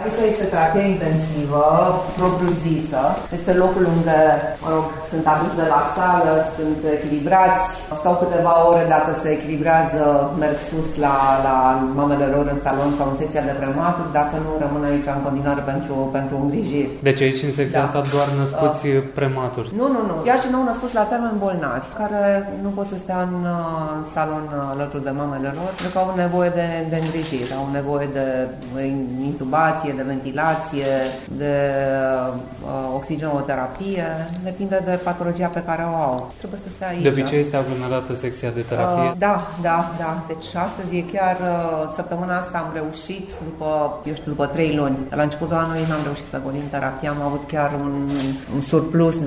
Aici este terapia intensivă, propriu-zisă. Este locul unde, sunt aduși de la sală, sunt echilibrați, stau câteva ore, dacă se echilibrează, merg sus la mamele lor în salon sau în secția de prematuri, dacă nu, rămân aici în continuare pentru îngrijiri. Deci aici, în secția asta, doar născuți prematuri? Nu. Chiar și nou născuți la termen bolnavi, care nu pot să stea în salon alături de mamele lor, pentru că au nevoie de îngrijiri, au nevoie de intubație, de ventilație, de oxigenoterapie, depinde de patologia pe care o au. Trebuie să stea aici. De obicei este aglomerată secția de terapie? Da. Deci astăzi e chiar săptămâna asta am reușit, după 3 luni. La începutul anului n-am reușit să golim terapia, am avut chiar un surplus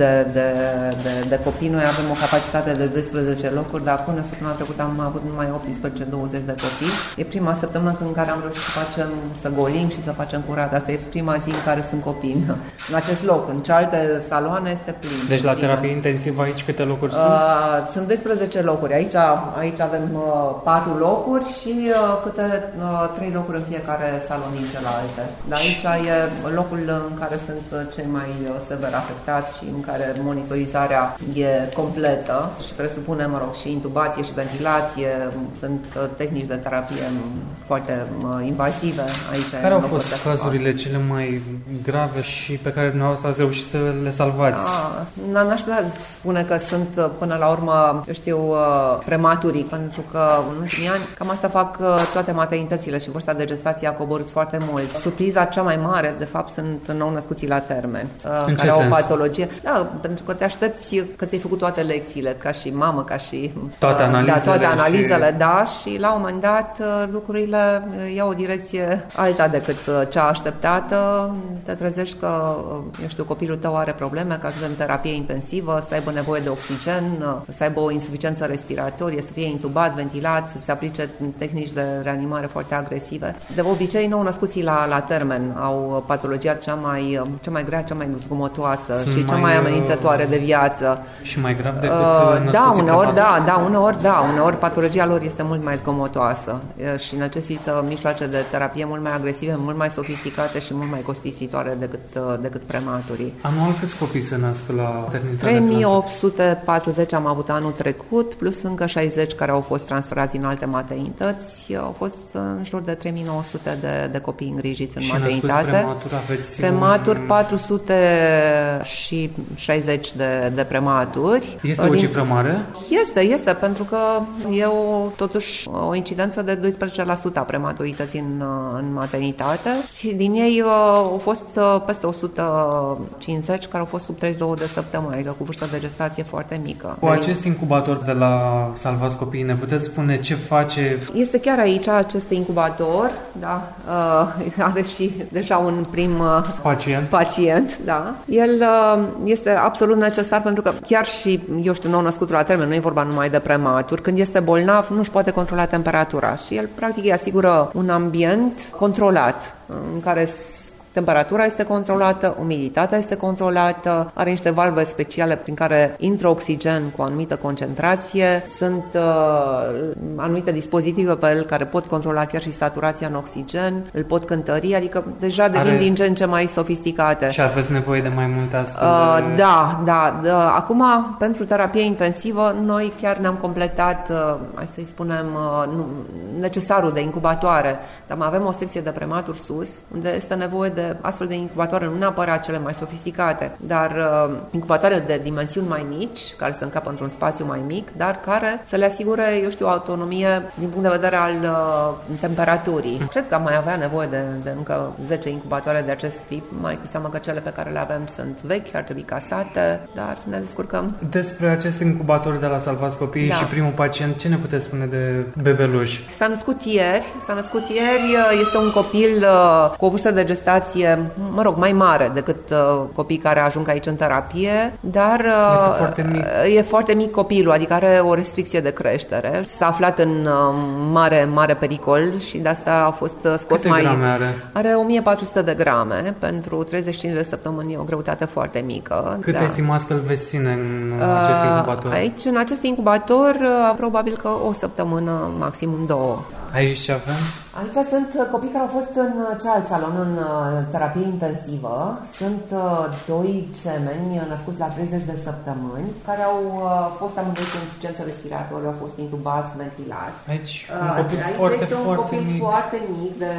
de copii. Noi avem o capacitate de 12 locuri, dar până săptămâna trecută am avut numai 18-20 de copii. E prima săptămână în care am reușit să golim și să facem curat. Asta e prima zi în care sunt copii în acest loc. În cealaltă saloane este plin. Deci la terapie intensivă aici câte locuri sunt? Sunt 12 locuri. Aici avem 4 locuri și câte 3 locuri în fiecare salon din celelalte. Dar aici e locul în care sunt cei mai sever afectați și în care monitorizarea e completă și presupune, și intubație și ventilație. Sunt tehnici de terapie foarte invazive aici. Care au fost cazurile cele mai grave și pe care dumneavoastră ați reușit să le salvați? N-aș putea spune că sunt până la urmă, prematurii, pentru că în ultimii ani cam asta fac toate maternitățile și vârsta de gestație a coborât foarte mult. Surpriza cea mai mare, de fapt, sunt nou-născuții la termen, care au o patologie. Da, pentru că te aștepți că ți-ai făcut toate lecțiile, ca și mamă, ca și toate analizele, și la un moment dat lucrurile iau o direcție alta decât cea așteptată. Te trezești că, copilul tău are probleme, că ajunge în terapie intensivă, să aibă nevoie de oxigen, să aibă o insuficiență respiratorie, să fie intubat, ventilat, să se aplice tehnici de reanimare foarte agresive. De obicei, nou-născuții la termen au patologia cea mai grea, cea mai zgomotoasă și cea mai amenințătoare de viață. Și mai grav decât născuții uneori patologia lor este mult mai zgomotoasă și necesită mijloace de terapie mult mai agresive, mult mai sofisticate și mult mai costisitoare decât prematurii. Anual câți copii se nasc la maternitate? 3840 am avut anul trecut, plus încă 60 care au fost transferați în alte maternități. Au fost în jur de 3900 de copii îngrijiți în maternitate. Prematuri 460 de prematuri. Este o cifră mare? Este, pentru că e totuși o incidență de 12% a prematurității în maternitate și din ei au fost peste 150 care au fost sub 32 de săptămâni, adică cu vârstă de gestație foarte mică. Cu acest incubator de la Salvați Copiii, ne puteți spune ce face? Este chiar aici acest incubator, da, are și deja un prim pacient, da. El este absolut necesar pentru că chiar și, nou-născutul la termen, nu e vorba numai de prematur, când este bolnav nu își poate controla temperatura și el practic îi asigură un ambient controlat în care temperatura este controlată, umiditatea este controlată, are niște valve speciale prin care intră oxigen cu o anumită concentrație, sunt anumite dispozitive pe el care pot controla chiar și saturația în oxigen, îl pot cântări, adică deja devin din ce în ce mai sofisticate. Și aveți nevoie de mai multe astfel de... Da. Acum, pentru terapie intensivă, noi chiar ne-am completat, hai să-i spunem, necesarul de incubatoare, dar mai avem o secție de prematur sus, unde este nevoie de astfel de incubatoare, nu neapărat cele mai sofisticate, dar incubatoare de dimensiuni mai mici, care să încapă într-un spațiu mai mic, dar care să le asigure, o autonomie din punct de vedere al temperaturii. Cred că am mai avea nevoie de încă 10 incubatoare de acest tip, mai cu seamă că cele pe care le avem sunt vechi, ar trebui casate, dar ne descurcăm. Despre acest incubator de la Salvați Copiii și primul pacient, ce ne puteți spune de bebeluș? S-a născut ieri, este un copil cu o vârstă de gestație mai mare decât copiii care ajung aici în terapie, dar e foarte mic copilul, adică are o restricție de creștere. S-a aflat în mare pericol și de asta a fost scos. Câte grame are? Are 1400 de grame, pentru 35 de săptămâni, e o greutate foarte mică. Cât estimați că îl veți ține în acest incubator? Aici, în acest incubator, probabil că o săptămână, maximum 2. Aici ce avem? Aici sunt copii care au fost în cealalt salon, în terapie intensivă. Sunt doi gemeni născuți la 30 de săptămâni, care au fost amândoi cu insuficiență respiratoră, au fost intubați, ventilați. Aici este un copil foarte mic, de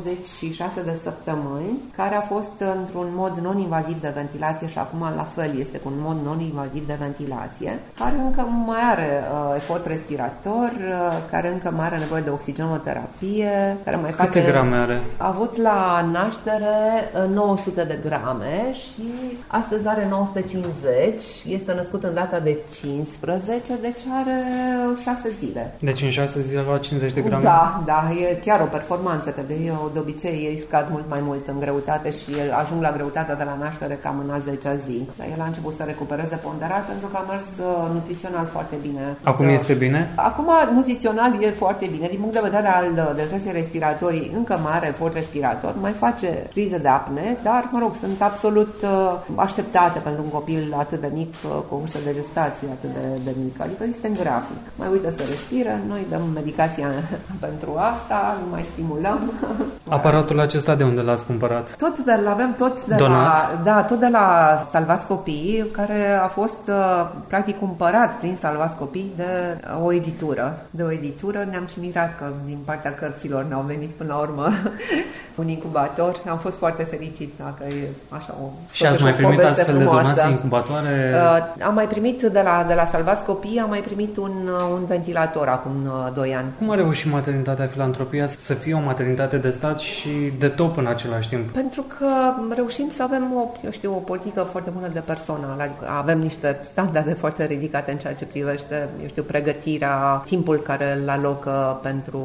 26 de săptămâni, care a fost într-un mod non-invaziv de ventilație și acum la fel este cu un mod non-invaziv de ventilație, care încă mai are efort respirator, care încă mai are nevoie de oxigenoterapie, care mai face... Câte grame are? A avut la naștere 900 de grame și astăzi are 950. Este născut în data de 15, deci are 6 zile. Deci în 6 zile a luat 50 de grame? Da, e chiar o performanță, că de obicei ei scad mult mai mult în greutate și ajung la greutatea de la naștere cam în a 10-a zi. Dar el a început să recupereze ponderal pentru că a mers nutrițional foarte bine. Acum este bine? Acum nutrițional e foarte bine. Din punct de vedere al destrăsii respiratorii, încă mai are efort respirator, mai face crize de apne, dar, mă rog, sunt absolut așteptate pentru un copil atât de mic, cu o vârstă de gestație atât de mică. Adică este în grafic. Mai uită să respire, noi dăm medicația pentru asta, mai stimulăm. Aparatul acesta de unde l-ați cumpărat? Avem tot de la Salvați Copii, care a fost practic cumpărat prin Salvați Copii de o editură. Ne-am și mirat că din partea cărților ne-au venit până la urmă un incubator. Am fost foarte fericit dacă e așa o... Și ați mai primit astfel de donații incubatoare? Am mai primit de la Salvați Copii, am mai primit un ventilator acum 2 ani. Cum a reușit maternitatea Filantropia să fie o maternitate de stat și de top în același timp? Pentru că reușim să avem o politică foarte bună de personal. Adică avem niște standarde foarte ridicate în ceea ce privește, pregătirea, timpul care îl alocă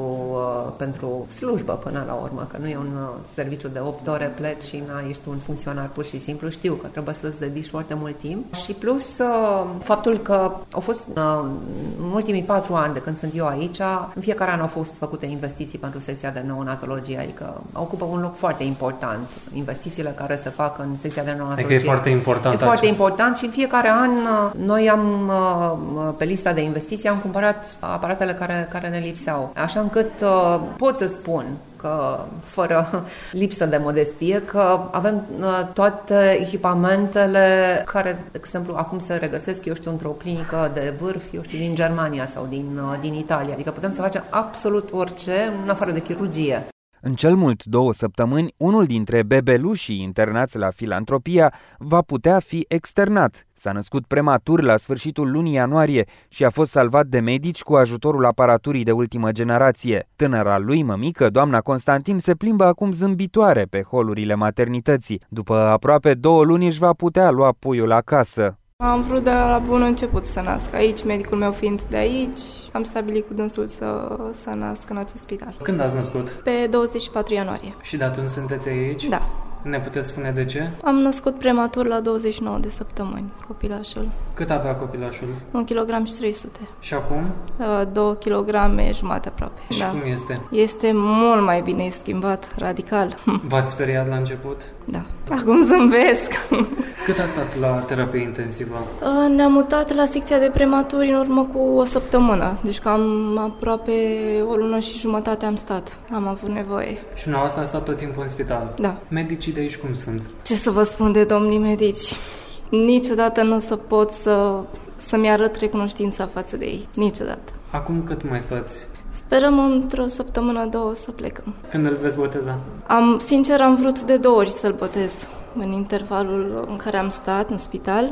pentru slujbă până la urmă, că nu e un serviciu de 8 ore pleci și ești un funcționar pur și simplu. Știu că trebuie să-ți dedici foarte mult timp și plus faptul că au fost în ultimii 4 ani de când sunt eu aici, în fiecare an au fost făcute investiții pentru secția de neonatologie, adică ocupă un loc foarte important. Investițiile care se fac în secția de neonatologie. Adică e foarte important. E foarte important și în fiecare an noi am pe lista de investiții am cumpărat aparatele care ne lipseau. Așa încât pot să spun că, fără lipsă de modestie, că avem toate echipamentele care, de exemplu, acum se regăsesc, într-o clinică de vârf, din Germania sau din Italia. Adică putem să facem absolut orice, în afară de chirurgie. În cel mult 2 săptămâni, unul dintre bebelușii internați la Filantropia va putea fi externat. S-a născut prematur la sfârșitul lunii ianuarie și a fost salvat de medici cu ajutorul aparaturii de ultimă generație. Tânăra lui mămică, doamna Constantin, se plimbă acum zâmbitoare pe holurile maternității. După aproape 2 luni își va putea lua puiul acasă. Am vrut de la bun început să nasc aici, medicul meu fiind de aici, am stabilit cu dânsul să nasc în acest spital. Când ați născut? Pe 24 ianuarie. Și de atunci sunteți aici? Da. Ne puteți spune de ce? Am născut prematur la 29 de săptămâni, copilașul. Cât avea copilașul? 1,3 kg. Și acum? 2,5 kg aproape. Și da. cum este? Este mult mai bine, e schimbat radical. V-ați speriat la început? Da. Acum zâmbesc. Cât a stat la terapie intensivă? Ne-am mutat la secția de prematuri în urmă cu 1 săptămână. Deci cam aproape 1 lună și jumătate am stat. Am avut nevoie. Și dumneavoastră a stat tot timpul în spital? Da. Medicii de aici cum sunt? Ce să vă spun de domnii medici? Niciodată nu o să pot să-mi arăt recunoștința față de ei. Niciodată. Acum cât mai stați? Sperăm într-o săptămână, 2 să plecăm. Când îl veți boteza? Sincer, am vrut de 2 ori să-l botez în intervalul în care am stat în spital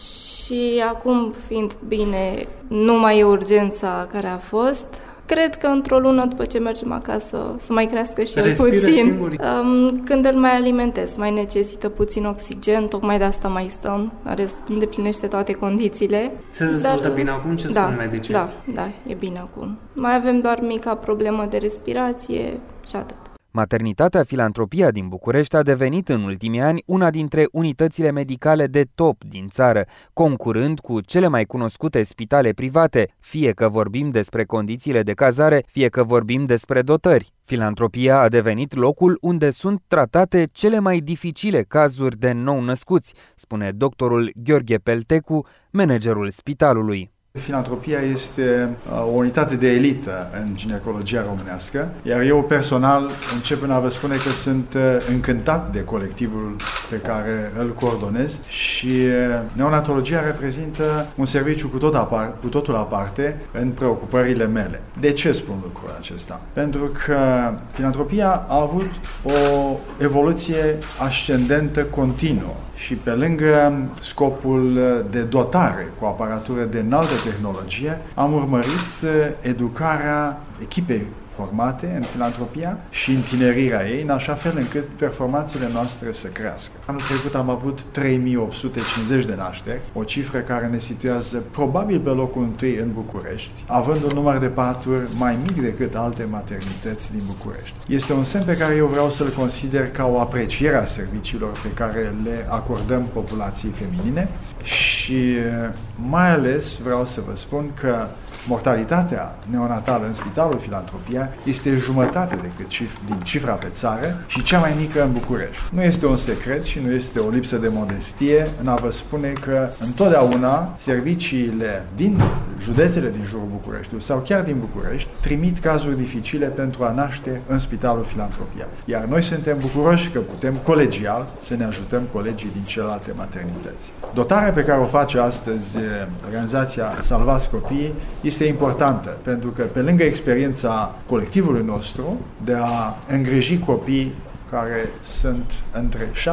și acum, fiind bine, nu mai e urgența care a fost. Cred că într-o lună după ce mergem acasă să mai crească și el puțin. Singuri. Când îl mai alimentez, mai necesită puțin oxigen, tocmai de asta mai stăm, îndeplinește toate condițiile. Se dezvoltă bine acum? Ce spun medicii? Da, e bine acum. Mai avem doar mica problemă de respirație și atât. Maternitatea Filantropia din București a devenit în ultimii ani una dintre unitățile medicale de top din țară, concurând cu cele mai cunoscute spitale private, fie că vorbim despre condițiile de cazare, fie că vorbim despre dotări. Filantropia a devenit locul unde sunt tratate cele mai dificile cazuri de nou-născuți, spune doctorul Gheorghe Peltecu, managerul spitalului. Filantropia este o unitate de elită în ginecologia românească, iar eu personal încep prin a vă spune că sunt încântat de colectivul pe care îl coordonez și neonatologia reprezintă un serviciu cu totul aparte în preocupările mele. De ce spun lucrul acesta? Pentru că filantropia a avut o evoluție ascendentă continuă. Și pe lângă scopul de dotare cu aparatură de înaltă tehnologie, am urmărit educarea echipei formate în filantropia și întinerirea ei, în așa fel încât performanțele noastre să crească. Anul trecut am avut 3850 de nașteri, o cifră care ne situează probabil pe locul întâi în București, având un număr de paturi mai mic decât alte maternități din București. Este un semn pe care eu vreau să-l consider ca o apreciere a serviciilor pe care le acordăm populației feminine și mai ales vreau să vă spun că mortalitatea neonatală în Spitalul Filantropia este jumătate din cifra pe țară și cea mai mică în București. Nu este un secret și nu este o lipsă de modestie în a vă spune că întotdeauna serviciile din județele din jurul Bucureștiului sau chiar din București trimit cazuri dificile pentru a naște în Spitalul Filantropia. Iar noi suntem bucuroși că putem colegial să ne ajutăm colegii din celelalte maternități. Dotarea pe care o face astăzi organizația Salvați Copiii este importantă, pentru că pe lângă experiența colectivului nostru de a îngriji copii care sunt între 600-700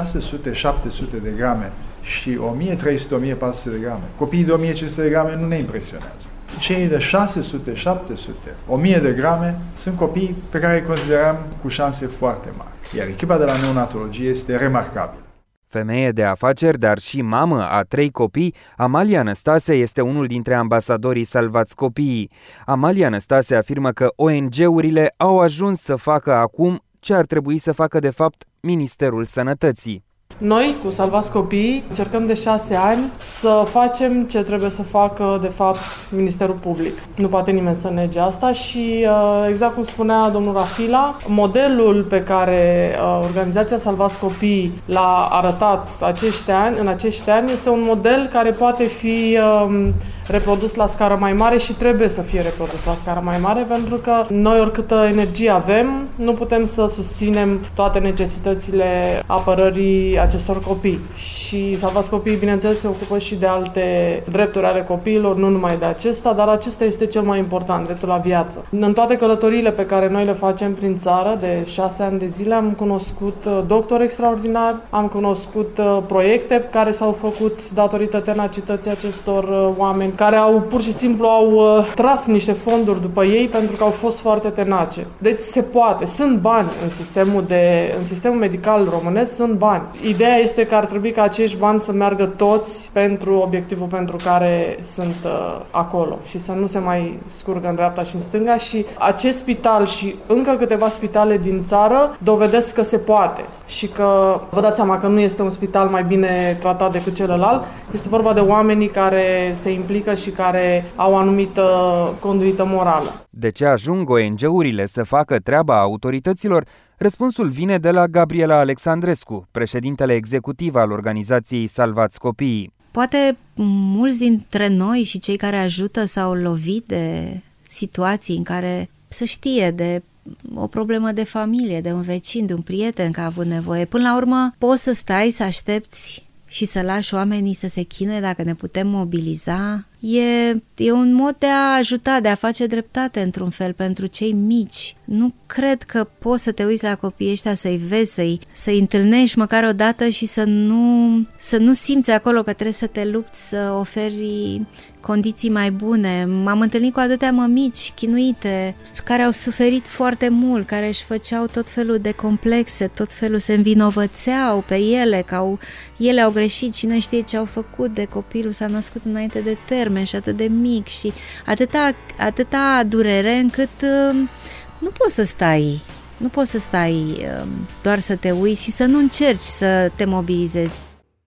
de grame și 1300-1400 de grame, copiii de 1500 de grame nu ne impresionează. Cei de 600, 700, 1000 de grame sunt copii pe care îi considerăm cu șanse foarte mari. Iar echipa de la neonatologie este remarcabilă. Femeie de afaceri, dar și mamă a 3 copii, Amalia Năstase este unul dintre ambasadorii Salvați Copiii. Amalia Năstase afirmă că ONG-urile au ajuns să facă acum ce ar trebui să facă de fapt Ministerul Sănătății. Noi, cu Salvați Copiii, încercăm de 6 ani să facem ce trebuie să facă, de fapt, Ministerul Public. Nu poate nimeni să nege asta și, exact cum spunea domnul Rafila, modelul pe care organizația Salvați Copiii l-a arătat în acești ani este un model care poate fi reprodus la scară mai mare și trebuie să fie reprodus la scară mai mare, pentru că noi, oricâtă energie avem, nu putem să susținem toate necesitățile apărării acestor copii. Și Salvați Copiii, bineînțeles, se ocupă și de alte drepturi ale copiilor, nu numai de acesta, dar acesta este cel mai important, dreptul la viață. În toate călătoriile pe care noi le facem prin țară, de 6 ani de zile, am cunoscut doctori extraordinari, am cunoscut proiecte care s-au făcut datorită tenacității acestor oameni, care pur și simplu au tras niște fonduri după ei pentru că au fost foarte tenace. Deci se poate, sunt bani în sistemul medical românesc, sunt bani. Ideea este că ar trebui ca acești bani să meargă toți pentru obiectivul pentru care sunt acolo și să nu se mai scurgă în dreapta și în stânga și acest spital și încă câteva spitale din țară dovedesc că se poate și că vă dați seama că nu este un spital mai bine tratat decât celălalt, este vorba de oamenii care se implică și care au o anumită conduită morală. De ce ajung ONG-urile să facă treaba autorităților? Răspunsul vine de la Gabriela Alexandrescu, președintele executiv al organizației Salvați Copiii. Poate mulți dintre noi și cei care ajută s-au lovit de situații în care să știe de o problemă de familie, de un vecin, de un prieten că a avut nevoie. Până la urmă, poți să stai, să aștepți și să lași oamenii să se chinuie dacă ne putem mobiliza. E un mod de a ajuta, de a face dreptate într-un fel pentru cei mici. Nu cred că poți să te uiți la copiii ăștia, să-i vezi, să-i întâlnești măcar o dată și să nu simți acolo că trebuie să te lupți să oferi condiții mai bune. M-am întâlnit cu atâtea mămici chinuite, care au suferit foarte mult, care își făceau tot felul de complexe, tot felul se învinovățeau pe ele, că ele au greșit, cine știe ce au făcut de copilul s-a născut înainte de termen și atât de mic și atâta durere încât nu poți să stai doar să te uiți și să nu încerci să te mobilizezi.